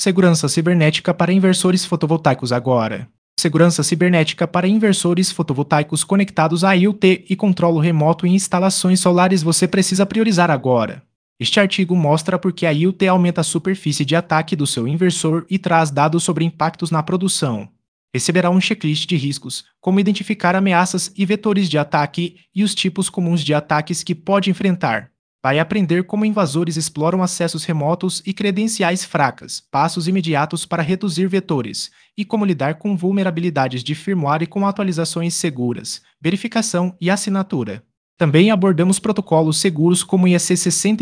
Segurança cibernética para inversores fotovoltaicos agora. Segurança cibernética para inversores fotovoltaicos conectados a IoT e controlo remoto em instalações solares você precisa priorizar agora. Este artigo mostra por que a IoT aumenta a superfície de ataque do seu inversor e traz dados sobre impactos na produção. Receberá um checklist de riscos, como identificar ameaças e vetores de ataque e os tipos comuns de ataques que pode enfrentar. Vai aprender como invasores exploram acessos remotos e credenciais fracas, passos imediatos para reduzir vetores, e como lidar com vulnerabilidades de firmware com atualizações seguras, verificação e assinatura. Também abordamos protocolos seguros como IEC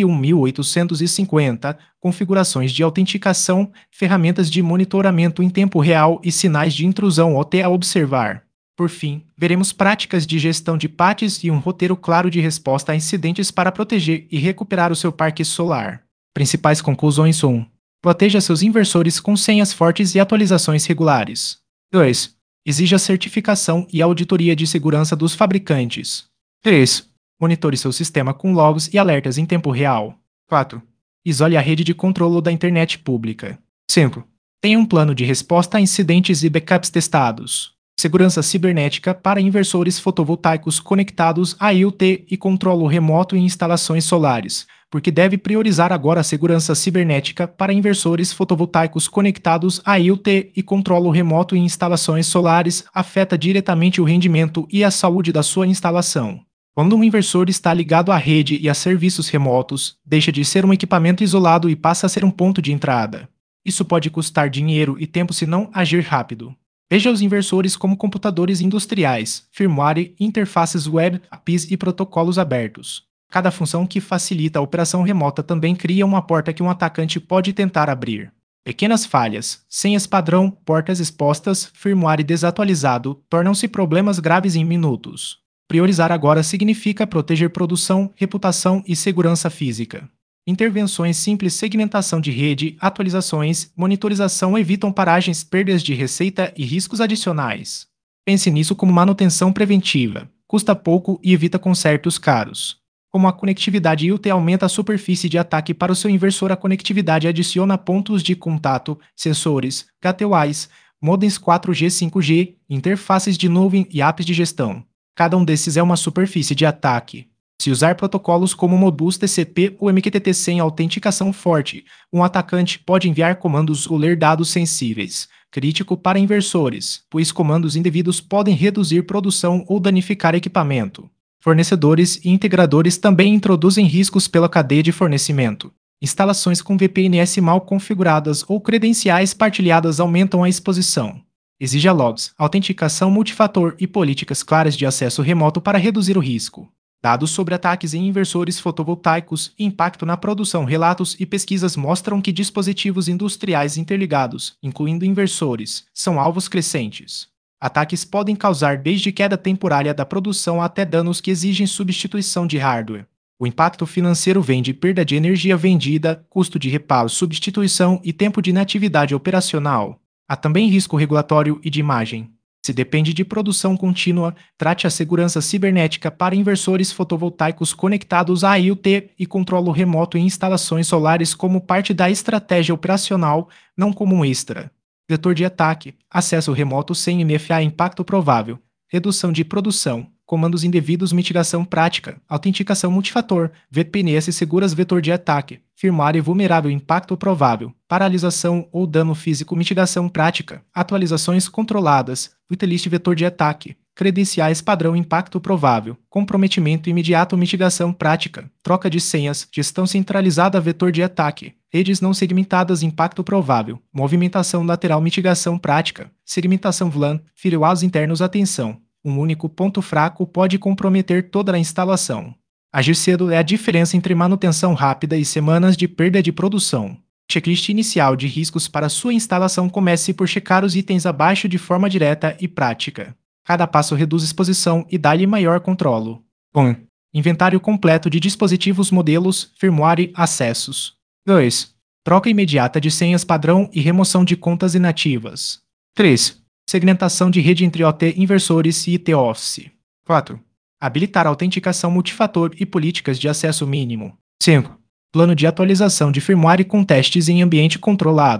61850, configurações de autenticação, ferramentas de monitoramento em tempo real e sinais de intrusão OT a observar. Por fim, veremos práticas de gestão de patches e um roteiro claro de resposta a incidentes para proteger e recuperar o seu parque solar. Principais conclusões 1. Proteja seus inversores com senhas fortes e atualizações regulares. 2. Exija certificação e auditoria de segurança dos fabricantes. 3. Monitore seu sistema com logs e alertas em tempo real. 4. Isole a rede de controle da internet pública. 5. Tenha um plano de resposta a incidentes e backups testados. Segurança cibernética para inversores fotovoltaicos conectados a IoT e controlo remoto em instalações solares, porque deve priorizar agora a segurança cibernética para inversores fotovoltaicos conectados a IoT e controlo remoto em instalações solares afeta diretamente o rendimento e a saúde da sua instalação. Quando um inversor está ligado à rede e a serviços remotos, deixa de ser um equipamento isolado e passa a ser um ponto de entrada. Isso pode custar dinheiro e tempo se não agir rápido. Veja os inversores como computadores industriais, firmware, interfaces web, APIs e protocolos abertos. Cada função que facilita a operação remota também cria uma porta que um atacante pode tentar abrir. Pequenas falhas, senhas padrão, portas expostas, firmware desatualizado, tornam-se problemas graves em minutos. Priorizar agora significa proteger produção, reputação e segurança física. Intervenções simples, segmentação de rede, atualizações, monitorização evitam paragens, perdas de receita e riscos adicionais. Pense nisso como manutenção preventiva. Custa pouco e evita consertos caros. Como a conectividade IoT aumenta a superfície de ataque para o seu inversor, a conectividade adiciona pontos de contato, sensores, gateways, modems 4G, 5G, interfaces de nuvem e apps de gestão. Cada um desses é uma superfície de ataque. Se usar protocolos como Modbus TCP ou MQTT sem autenticação forte, um atacante pode enviar comandos ou ler dados sensíveis, crítico para inversores, pois comandos indevidos podem reduzir produção ou danificar equipamento. Fornecedores e integradores também introduzem riscos pela cadeia de fornecimento. Instalações com VPNs mal configuradas ou credenciais partilhadas aumentam a exposição. Exija logs, autenticação multifator e políticas claras de acesso remoto para reduzir o risco. Dados sobre ataques em inversores fotovoltaicos e impacto na produção. Relatos e pesquisas mostram que dispositivos industriais interligados, incluindo inversores, são alvos crescentes. Ataques podem causar desde queda temporária da produção até danos que exigem substituição de hardware. O impacto financeiro vem de perda de energia vendida, custo de reparo, substituição e tempo de inatividade operacional. Há também risco regulatório e de imagem. Se depende de produção contínua, trate a segurança cibernética para inversores fotovoltaicos conectados a IoT e controlo remoto em instalações solares como parte da estratégia operacional, não como um extra. Vetor de ataque, acesso remoto sem MFA, impacto provável, redução de produção, comandos indevidos, mitigação prática, autenticação multifator, VPNs seguras, vetor de ataque, firmware vulnerável, impacto provável, paralisação ou dano físico, mitigação prática, atualizações controladas, waitlist, vetor de ataque, credenciais padrão, impacto provável, comprometimento imediato, mitigação prática, troca de senhas, gestão centralizada, vetor de ataque, redes não segmentadas, impacto provável, movimentação lateral, mitigação prática, segmentação VLAN, firewalls internos, atenção. Um único ponto fraco pode comprometer toda a instalação. Agir cedo é a diferença entre manutenção rápida e semanas de perda de produção. Checklist inicial de riscos para sua instalação. Comece por checar os itens abaixo de forma direta e prática. Cada passo reduz exposição e dá-lhe maior controle. 1. Inventário completo de dispositivos, modelos, firmware, acessos. 2. Troca imediata de senhas padrão e remoção de contas inativas. 3. Segmentação de rede entre OT, inversores e IT Office. 4. Habilitar autenticação multifator e políticas de acesso mínimo. 5. Plano de atualização de firmware com testes em ambiente controlado.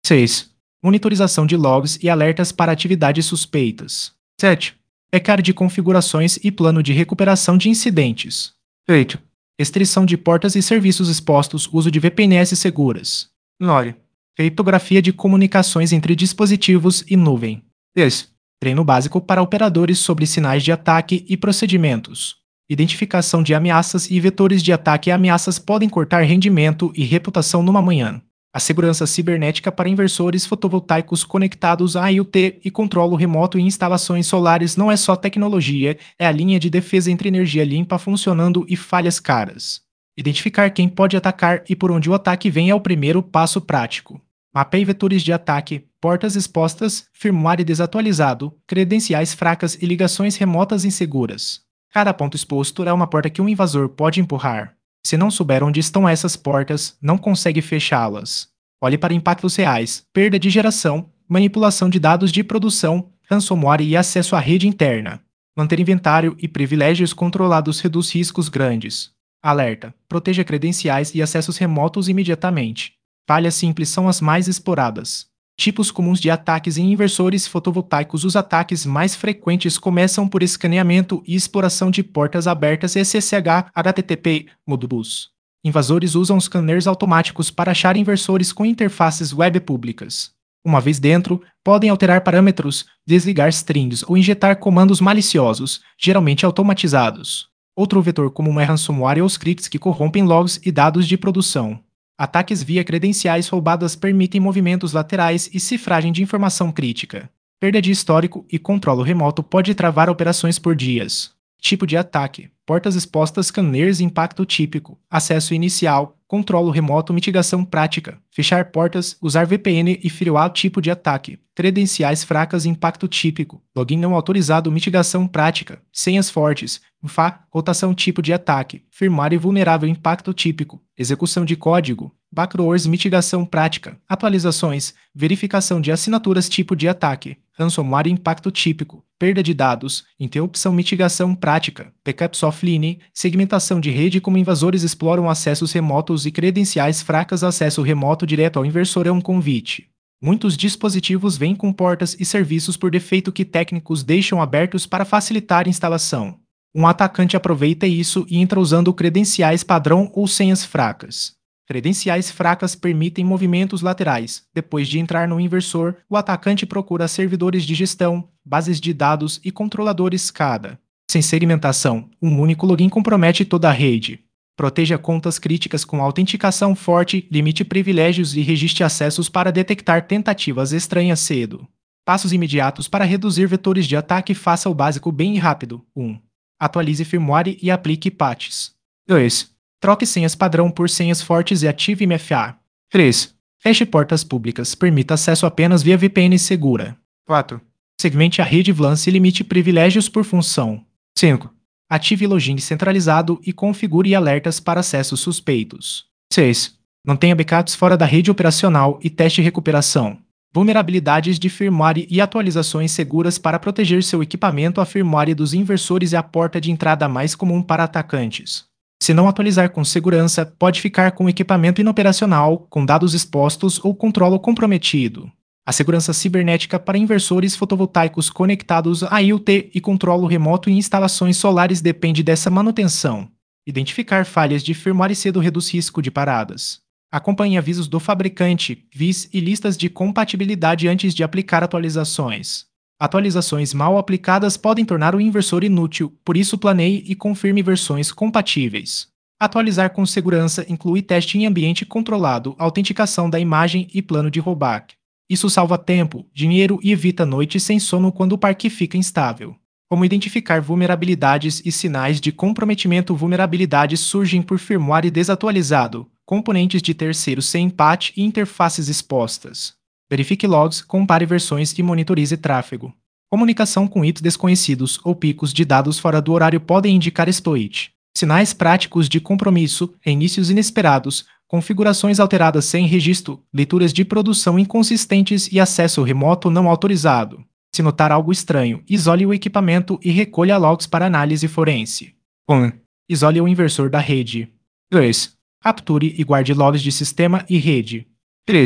6. Monitorização de logs e alertas para atividades suspeitas. 7. Backup de configurações e plano de recuperação de incidentes. 8. Restrição de portas e serviços expostos, uso de VPNs seguras. 9. Criptografia de comunicações entre dispositivos e nuvem. 10. Treino básico para operadores sobre sinais de ataque e procedimentos. Identificação de ameaças e vetores de ataque e ameaças podem cortar rendimento e reputação numa manhã. A segurança cibernética para inversores fotovoltaicos conectados a IoT e controlo remoto em instalações solares não é só tecnologia, é a linha de defesa entre energia limpa funcionando e falhas caras. Identificar quem pode atacar e por onde o ataque vem é o primeiro passo prático. Mapeie vetores de ataque, portas expostas, firmware desatualizado, credenciais fracas e ligações remotas inseguras. Cada ponto exposto é uma porta que um invasor pode empurrar. Se não souber onde estão essas portas, não consegue fechá-las. Olhe para impactos reais, perda de geração, manipulação de dados de produção, ransomware e acesso à rede interna. Manter inventário e privilégios controlados reduz riscos grandes. Alerta: proteja credenciais e acessos remotos imediatamente. Falhas simples são as mais exploradas. Tipos comuns de ataques em inversores fotovoltaicos. Os ataques mais frequentes começam por escaneamento e exploração de portas abertas SSH, HTTP, Modbus. Invasores usam scanners automáticos para achar inversores com interfaces web públicas. Uma vez dentro, podem alterar parâmetros, desligar strings ou injetar comandos maliciosos, geralmente automatizados. Outro vetor comum é ransomware ou scripts que corrompem logs e dados de produção. Ataques via credenciais roubadas permitem movimentos laterais e cifragem de informação crítica. Perda de histórico e controlo remoto pode travar operações por dias. Tipo de ataque: portas expostas, scanners, impacto típico, acesso inicial, controlo remoto, mitigação prática, fechar portas, usar VPN e firewall. Tipo de ataque: credenciais fracas, impacto típico, login não autorizado, mitigação prática, senhas fortes, rotação. Tipo de ataque: firmware vulnerável, impacto típico, execução de código, backdoors, mitigação prática, atualizações, verificação de assinaturas. Tipo de ataque: ransomware, impacto típico, perda de dados, interrupção, mitigação prática, backups offline, segmentação de rede. Como invasores exploram acessos remotos e credenciais fracas, acesso remoto direto ao inversor é um convite. Muitos dispositivos vêm com portas e serviços por defeito que técnicos deixam abertos para facilitar a instalação. Um atacante aproveita isso e entra usando credenciais padrão ou senhas fracas. Credenciais fracas permitem movimentos laterais. Depois de entrar no inversor, o atacante procura servidores de gestão, bases de dados e controladores SCADA. Sem segmentação, um único login compromete toda a rede. Proteja contas críticas com autenticação forte, limite privilégios e registre acessos para detectar tentativas estranhas cedo. Passos imediatos para reduzir vetores de ataque. Faça o básico bem e rápido. 1. Atualize firmware e aplique patches. 2. Troque senhas padrão por senhas fortes e ative MFA. 3. Feche portas públicas. Permita acesso apenas via VPN segura. 4. Segmente a rede VLAN e limite privilégios por função. 5. Ative login centralizado e configure alertas para acessos suspeitos. 6. Mantenha backups fora da rede operacional e teste recuperação. Vulnerabilidades de firmware e atualizações seguras para proteger seu equipamento. A firmware dos inversores é a porta de entrada mais comum para atacantes. Se não atualizar com segurança, pode ficar com o equipamento inoperacional, com dados expostos ou controlo comprometido. A segurança cibernética para inversores fotovoltaicos conectados a IoT e controlo remoto em instalações solares depende dessa manutenção. Identificar falhas de firmware cedo reduz risco de paradas. Acompanhe avisos do fabricante, VIS e listas de compatibilidade antes de aplicar atualizações. Atualizações mal aplicadas podem tornar o inversor inútil, por isso planeie e confirme versões compatíveis. Atualizar com segurança inclui teste em ambiente controlado, autenticação da imagem e plano de rollback. Isso salva tempo, dinheiro e evita noites sem sono quando o parque fica instável. Como identificar vulnerabilidades e sinais de comprometimento. Vulnerabilidades surgem por firmware desatualizado, componentes de terceiros sem patch e interfaces expostas. Verifique logs, compare versões e monitorize tráfego. Comunicação com hits desconhecidos ou picos de dados fora do horário podem indicar exploit. Sinais práticos de compromisso, reinícios inesperados, configurações alteradas sem registro, leituras de produção inconsistentes e acesso remoto não autorizado. Se notar algo estranho, isole o equipamento e recolha logs para análise forense. 1. Isole o inversor da rede. 2. Capture e guarde logs de sistema e rede. 3.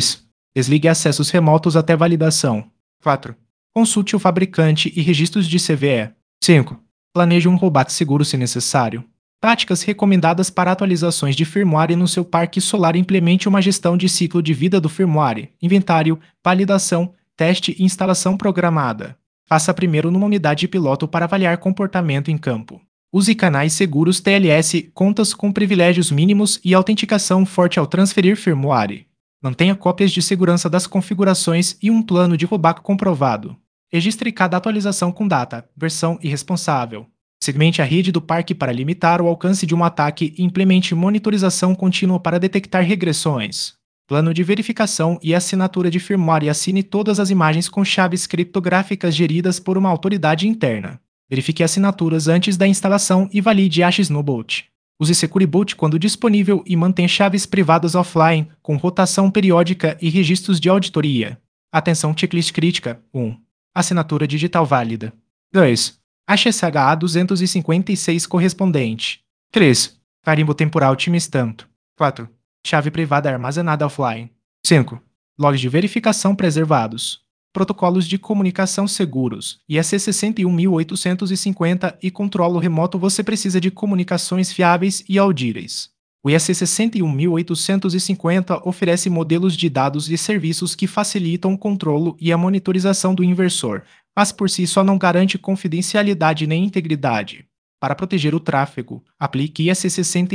Desligue acessos remotos até validação. 4. Consulte o fabricante e registros de CVE. 5. Planeje um rollback seguro se necessário. Práticas recomendadas para atualizações de firmware no seu parque solar. Implemente uma gestão de ciclo de vida do firmware, inventário, validação, teste e instalação programada. Faça primeiro numa unidade piloto para avaliar comportamento em campo. Use canais seguros TLS, contas com privilégios mínimos e autenticação forte ao transferir firmware. Mantenha cópias de segurança das configurações e um plano de rollback comprovado. Registre cada atualização com data, versão e responsável. Segmente a rede do parque para limitar o alcance de um ataque e implemente monitorização contínua para detectar regressões. Plano de verificação e assinatura de firmware e assine todas as imagens com chaves criptográficas geridas por uma autoridade interna. Verifique assinaturas antes da instalação e valide hashes no boot. Use SecuriBoot quando disponível e mantenha chaves privadas offline, com rotação periódica e registros de auditoria. Atenção checklist crítica. 1. Assinatura digital válida. 2. HSHA 256 correspondente. 3. Carimbo temporal timestamp. 4. Chave privada armazenada offline. 5. Logs de verificação preservados. Protocolos de comunicação seguros, IEC 61850 e controlo remoto. Você precisa de comunicações fiáveis e audíveis. O IEC 61850 oferece modelos de dados e serviços que facilitam o controle e a monitorização do inversor, mas por si só não garante confidencialidade nem integridade. Para proteger o tráfego, aplique IEC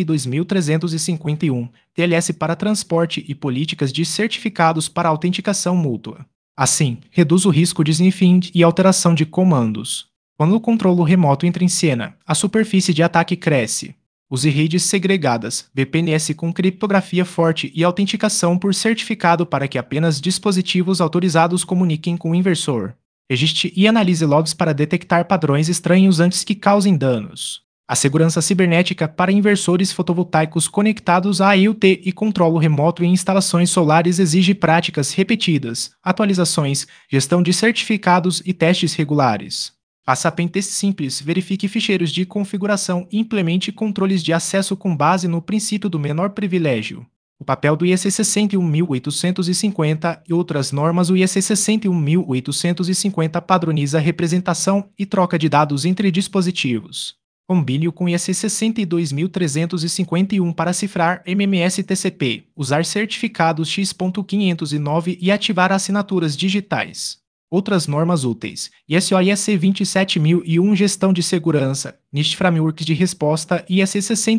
62351, TLS para transporte e políticas de certificados para autenticação mútua. Assim, reduz o risco de sniffing e alteração de comandos. Quando o controle remoto entra em cena, a superfície de ataque cresce. Use redes segregadas, VPNs com criptografia forte e autenticação por certificado para que apenas dispositivos autorizados comuniquem com o inversor. Registre e analise logs para detectar padrões estranhos antes que causem danos. A segurança cibernética para inversores fotovoltaicos conectados a IoT e controle remoto em instalações solares exige práticas repetidas, atualizações, gestão de certificados e testes regulares. Faça pentest simples, verifique ficheiros de configuração e implemente controles de acesso com base no princípio do menor privilégio. O papel do IEC 61850 e outras normas. O IEC 61850 padroniza a representação e troca de dados entre dispositivos. Combine-o com IEC 62351 para cifrar MMS-TCP, usar certificados X.509 e ativar assinaturas digitais. Outras normas úteis. ISO IEC 27001 Gestão de segurança, NIST Framework de resposta. IEC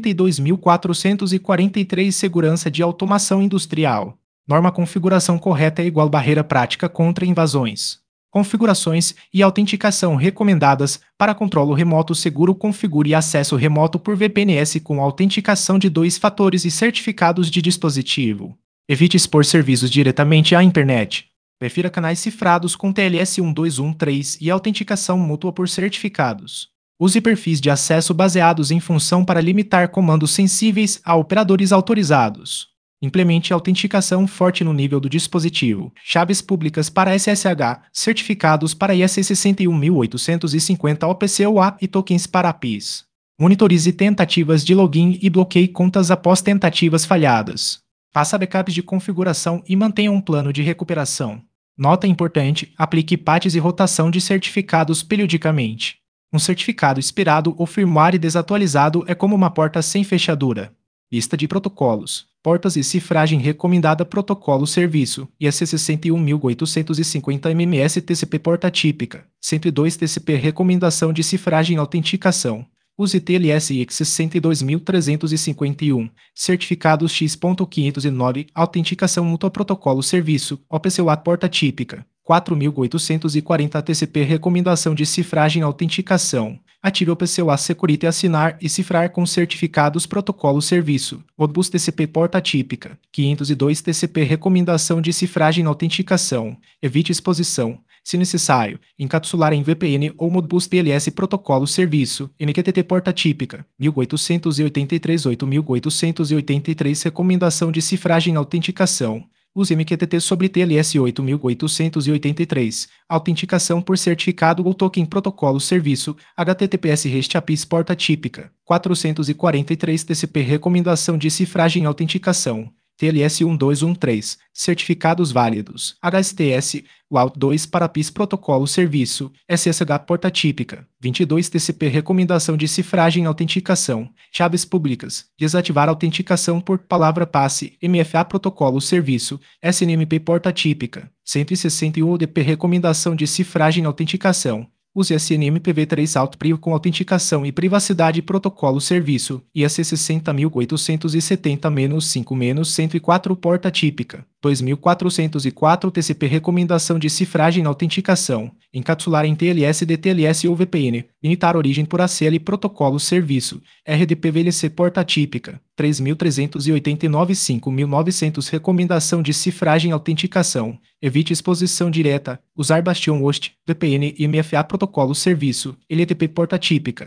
62443 Segurança de automação industrial. Norma configuração correta é igual barreira prática contra invasões. Configurações e autenticação recomendadas para controle remoto seguro. Configure acesso remoto por VPNs com autenticação de 2 fatores e certificados de dispositivo. Evite expor serviços diretamente à internet. Prefira canais cifrados com TLS 1213 e autenticação mútua por certificados. Use perfis de acesso baseados em função para limitar comandos sensíveis a operadores autorizados. Implemente autenticação forte no nível do dispositivo, chaves públicas para SSH, certificados para IEC 61850 OPCOA e tokens para APIs. Monitorize tentativas de login e bloqueie contas após tentativas falhadas. Faça backups de configuração e mantenha um plano de recuperação. Nota importante: aplique patches e rotação de certificados periodicamente. Um certificado expirado ou firmware desatualizado é como uma porta sem fechadura. Lista de protocolos. Portas e cifragem recomendada. Protocolo serviço. IEC 61850 MMS TCP porta típica. 102 TCP recomendação de cifragem e autenticação. Use TLS IEC 62351. Certificados X.509. Autenticação mútua. Protocolo serviço. OPCOA porta típica. 4840 TCP recomendação de cifragem e autenticação. Ative o PCOA Security assinar e cifrar com certificados. Protocolo serviço. Modbus TCP porta típica. 502 TCP recomendação de cifragem e autenticação. Evite exposição. Se necessário, encapsular em VPN ou Modbus TLS protocolo serviço. NQTT porta típica. 1883 recomendação de cifragem e autenticação. Use MQTT sobre TLS 8883. Autenticação por certificado ou token protocolo serviço. HTTPS REST APIs porta típica. 443 TCP recomendação de cifragem e autenticação. TLS 1213, certificados válidos, HSTS, WAUT 2 para PIS protocolo serviço, SSH porta típica, 22 TCP recomendação de cifragem e autenticação, chaves públicas, desativar autenticação por palavra passe, MFA protocolo serviço, SNMP porta típica, 161 UDP recomendação de cifragem e autenticação, use SNMPv3 AuthPriv com autenticação e privacidade protocolo serviço, IAC 60.870-5-104 porta típica, 2404 TCP recomendação de cifragem e autenticação, encapsular em TLS DTLS ou VPN, limitar origem por ACL protocolo serviço, RDP-VLC porta típica, 3.389-5.900 recomendação de cifragem e autenticação, evite exposição direta, usar Bastion Host, VPN e MFA protocolo serviço, LTP porta típica,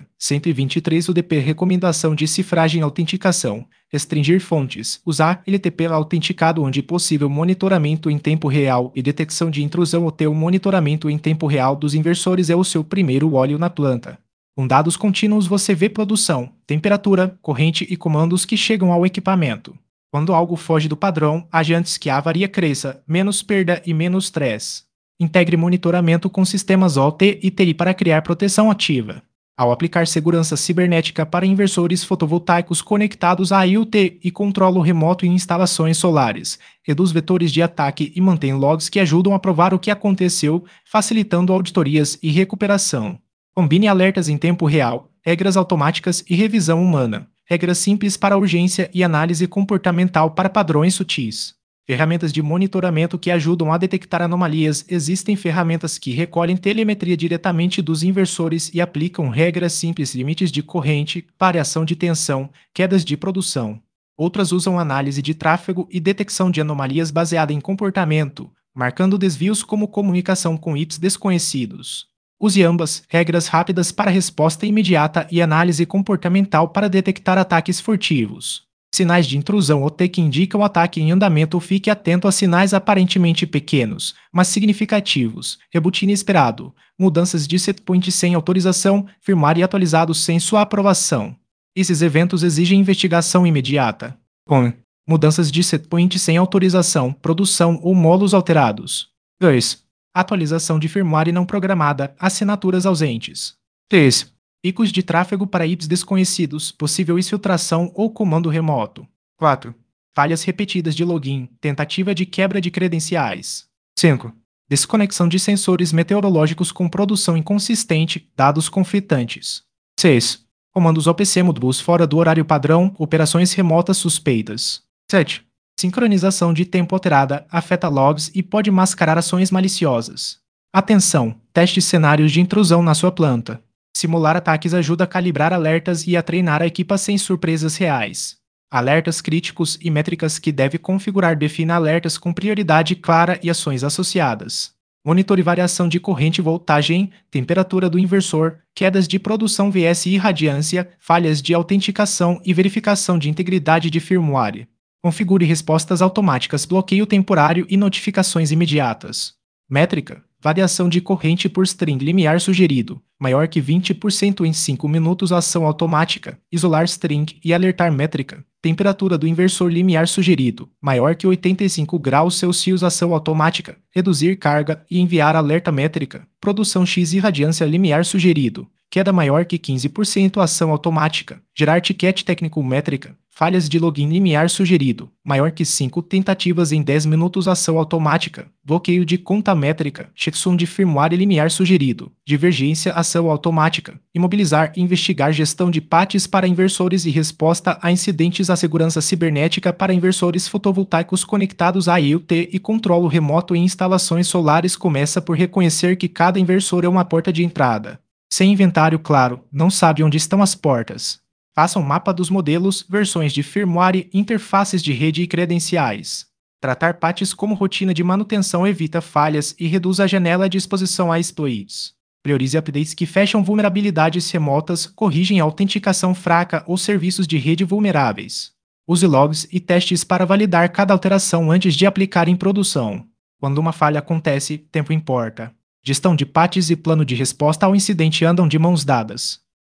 123 UDP recomendação de cifragem e autenticação, restringir fontes, usar LTP autenticado onde possível monitoramento em tempo real e detecção de intrusão ou ter o monitoramento em tempo real dos inversores é o seu primeiro óleo na planta. Com dados contínuos você vê produção, temperatura, corrente e comandos que chegam ao equipamento. Quando algo foge do padrão, age antes que a avaria cresça, menos perda e menos stress. Integre monitoramento com sistemas OT e TI para criar proteção ativa. Ao aplicar segurança cibernética para inversores fotovoltaicos conectados à IoT e controlo remoto em instalações solares, reduz vetores de ataque e mantém logs que ajudam a provar o que aconteceu, facilitando auditorias e recuperação. Combine alertas em tempo real, regras automáticas e revisão humana, regras simples para urgência e análise comportamental para padrões sutis. Ferramentas de monitoramento que ajudam a detectar anomalias. Existem ferramentas que recolhem telemetria diretamente dos inversores e aplicam regras simples, limites de corrente, variação de tensão, quedas de produção. Outras usam análise de tráfego e detecção de anomalias baseada em comportamento, marcando desvios como comunicação com IPs desconhecidos. Use ambas, regras rápidas para resposta imediata e análise comportamental para detectar ataques furtivos. Sinais de intrusão ou T que indicam ataque em andamento. Fique atento a sinais aparentemente pequenos, mas significativos. Reboot inesperado. Mudanças de setpoint sem autorização, firmware atualizados sem sua aprovação. Esses eventos exigem investigação imediata. Mudanças de setpoint sem autorização, produção ou módulos alterados. 2. Atualização de firmware não programada, assinaturas ausentes. 3. Picos de tráfego para IPs desconhecidos, possível exfiltração ou comando remoto. 4. Falhas repetidas de login, tentativa de quebra de credenciais. 5. Desconexão de sensores meteorológicos com produção inconsistente, dados conflitantes. 6. Comandos OPC Modbus fora do horário padrão, operações remotas suspeitas. 7. Sincronização de tempo alterada, afeta logs e pode mascarar ações maliciosas. Atenção! Teste cenários de intrusão na sua planta. Simular ataques ajuda a calibrar alertas e a treinar a equipe sem surpresas reais. Alertas críticos e métricas que deve configurar. Defina alertas com prioridade clara e ações associadas. Monitore variação de corrente e voltagem, temperatura do inversor, quedas de produção vs irradiância, falhas de autenticação e verificação de integridade de firmware. Configure respostas automáticas, bloqueio temporário e notificações imediatas. Métrica: variação de corrente por string limiar sugerido, maior que 20% em 5 minutos. Ação automática: isolar string e alertar. Métrica: temperatura do inversor limiar sugerido, maior que 85 graus Celsius. Ação automática: reduzir carga e enviar alerta. Métrica: produção X irradiância limiar sugerido, queda maior que 15%. Ação automática: gerar ticket técnico. Métrica: falhas de login limiar sugerido, maior que 5 tentativas em 10 minutos. Ação automática: bloqueio de conta. Métrica: checksum de firmware limiar sugerido, divergência. Ação automática: imobilizar e investigar. Gestão de patches para inversores e resposta a incidentes. A segurança cibernética para inversores fotovoltaicos conectados à IoT e controlo remoto em instalações solares começa por reconhecer que cada inversor é uma porta de entrada. Sem inventário claro, não sabe onde estão as portas. Faça um mapa dos modelos, versões de firmware, interfaces de rede e credenciais. Tratar patches como rotina de manutenção evita falhas e reduz a janela de exposição a exploits. Priorize updates que fecham vulnerabilidades remotas, corrigem a autenticação fraca ou serviços de rede vulneráveis. Use logs e testes para validar cada alteração antes de aplicar em produção. Quando uma falha acontece, tempo importa. Gestão de patches e plano de resposta ao incidente andam de mãos dadas.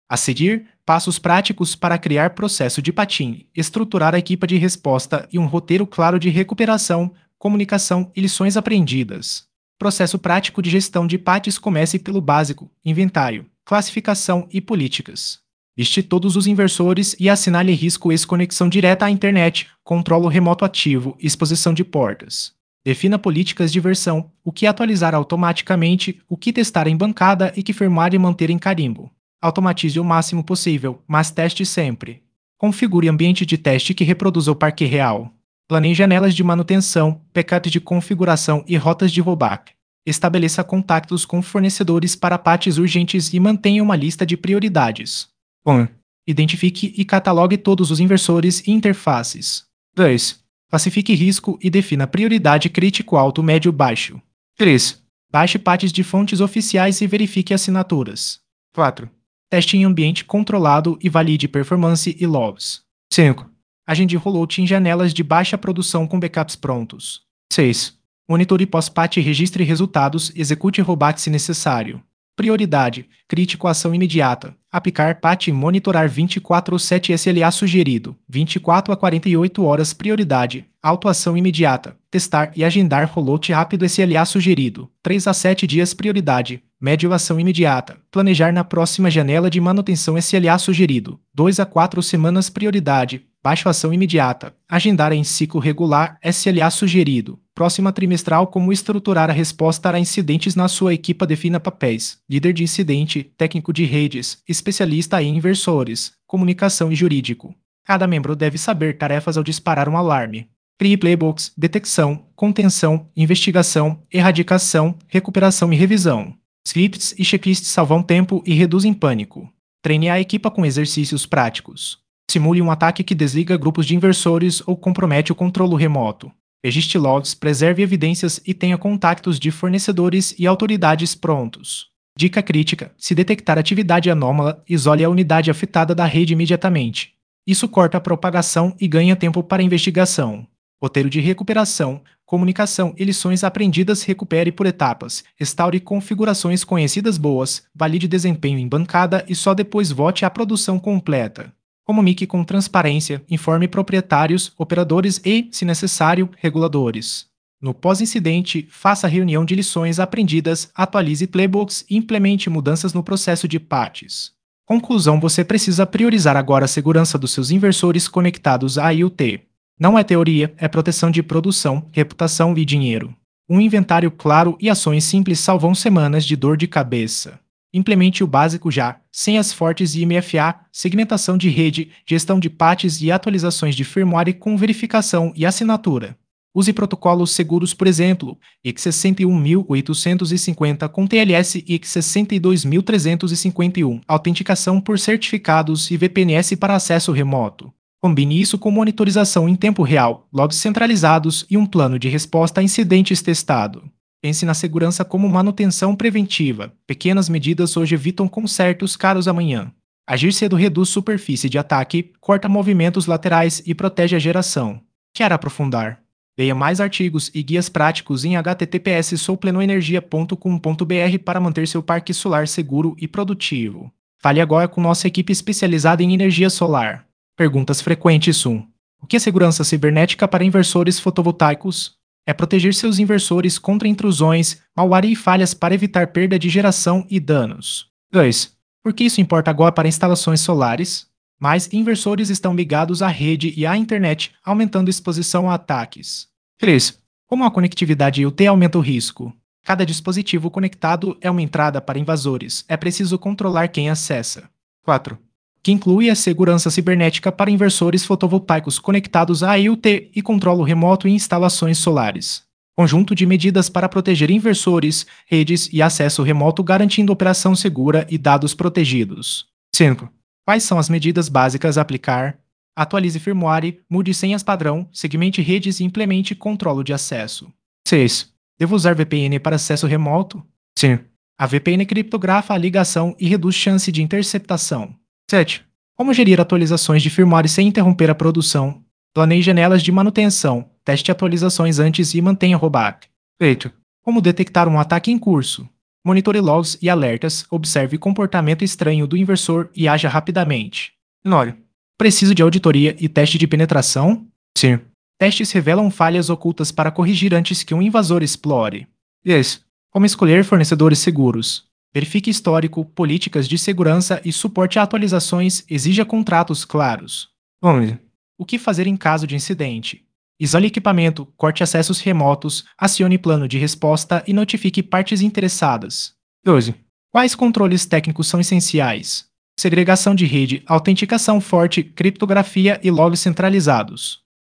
A seguir, passos práticos para criar processo de patim, estruturar a equipa de resposta e um roteiro claro de recuperação, comunicação e lições aprendidas. Processo prático de gestão de pates comece pelo básico, inventário, classificação e políticas. Liste todos os inversores e assinale risco ex-conexão direta à internet, controlo remoto ativo, exposição de portas. Defina políticas de versão, o que atualizar automaticamente, o que testar em bancada e que firmar e manter em carimbo. Automatize o máximo possível, mas teste sempre. Configure ambiente de teste que reproduza o parque real. Planeie janelas de manutenção, backup de configuração e rotas de rollback. Estabeleça contatos com fornecedores para patches urgentes e mantenha uma lista de prioridades. 1. Identifique e catalogue todos os inversores e interfaces. 2. Classifique risco e defina prioridade crítico alto, médio, baixo. 3. Baixe patches de fontes oficiais e verifique assinaturas. 4. Teste em ambiente controlado e valide performance e logs. 5. Agende rollout em janelas de baixa produção com backups prontos. 6. Monitore pós-patch e registre resultados, execute rollback se necessário. Prioridade: crítico ação imediata. Aplicar patch e monitorar 24/7 SLA sugerido. 24 a 48 horas prioridade. Auto-ação imediata. Testar e agendar rollout rápido SLA sugerido. 3 a 7 dias prioridade. Médio ação imediata. Planejar na próxima janela de manutenção SLA sugerido. 2 a 4 semanas prioridade. Baixo ação imediata. Agendar em ciclo regular SLA sugerido. Próxima trimestral. Como estruturar a resposta a incidentes na sua equipa. Defina papéis. Líder de incidente, técnico de redes, especialista em inversores, comunicação e jurídico. Cada membro deve saber tarefas ao disparar um alarme. Crie playbooks, detecção, contenção, investigação, erradicação, recuperação e revisão. Scripts e checklists salvam tempo e reduzem pânico. Treine a equipa com exercícios práticos. Simule um ataque que desliga grupos de inversores ou compromete o controle remoto. Registre logs, preserve evidências e tenha contactos de fornecedores e autoridades prontos. Dica crítica: se detectar atividade anômala, isole a unidade afetada da rede imediatamente. Isso corta a propagação e ganha tempo para investigação. Roteiro de recuperação, comunicação e lições aprendidas. Recupere por etapas, restaure configurações conhecidas boas, valide desempenho em bancada e só depois vote à produção completa. Comunique com transparência, informe proprietários, operadores e, se necessário, reguladores. No pós-incidente, faça reunião de lições aprendidas, atualize playbooks e implemente mudanças no processo de patches. Conclusão: você precisa priorizar agora a segurança dos seus inversores conectados à IoT. Não é teoria, é proteção de produção, reputação e dinheiro. Um inventário claro e ações simples salvam semanas de dor de cabeça. Implemente o básico já, senhas fortes e MFA, segmentação de rede, gestão de patches e atualizações de firmware com verificação e assinatura. Use protocolos seguros, por exemplo, x61850 com TLS e x62351, autenticação por certificados e VPNs para acesso remoto. Combine isso com monitorização em tempo real, logs centralizados e um plano de resposta a incidentes testado. Pense na segurança como manutenção preventiva. Pequenas medidas hoje evitam consertos caros amanhã. Agir cedo reduz superfície de ataque, corta movimentos laterais e protege a geração. Quer aprofundar? Leia mais artigos e guias práticos em https://souplenoenergia.com.br para manter seu parque solar seguro e produtivo. Fale agora com nossa equipe especializada em energia solar. Perguntas frequentes 1. O que é segurança cibernética para inversores fotovoltaicos? É proteger seus inversores contra intrusões, malware e falhas para evitar perda de geração e danos. 2. Por que isso importa agora para instalações solares? Mais inversores estão ligados à rede e à internet, aumentando exposição a ataques. 3. Como a conectividade IoT aumenta o risco? Cada dispositivo conectado é uma entrada para invasores, é preciso controlar quem acessa. 4. Que inclui a segurança cibernética para inversores fotovoltaicos conectados à IoT e controlo remoto em instalações solares. Conjunto de medidas para proteger inversores, redes e acesso remoto, garantindo operação segura e dados protegidos. 5. Quais são as medidas básicas a aplicar? Atualize firmware, mude senhas padrão, segmente redes e implemente controle de acesso. 6. Devo usar VPN para acesso remoto? Sim. A VPN criptografa a ligação e reduz chance de interceptação. 7. Como gerir atualizações de firmware sem interromper a produção? Planeie janelas de manutenção, teste atualizações antes e mantenha rollback. 8. Como detectar um ataque em curso? Monitore logs e alertas, observe comportamento estranho do inversor e haja rapidamente. Tenório. Preciso de auditoria e teste de penetração? Sim. Testes revelam falhas ocultas para corrigir antes que um invasor explore. Isso. Como escolher fornecedores seguros? Verifique histórico, políticas de segurança e suporte a atualizações, exija contratos claros. Vamos. O que fazer em caso de incidente? Isole equipamento, corte acessos remotos, acione plano de resposta e notifique partes interessadas. 12. Quais controles técnicos são essenciais? Segregação de rede, autenticação forte, criptografia e logs centralizados.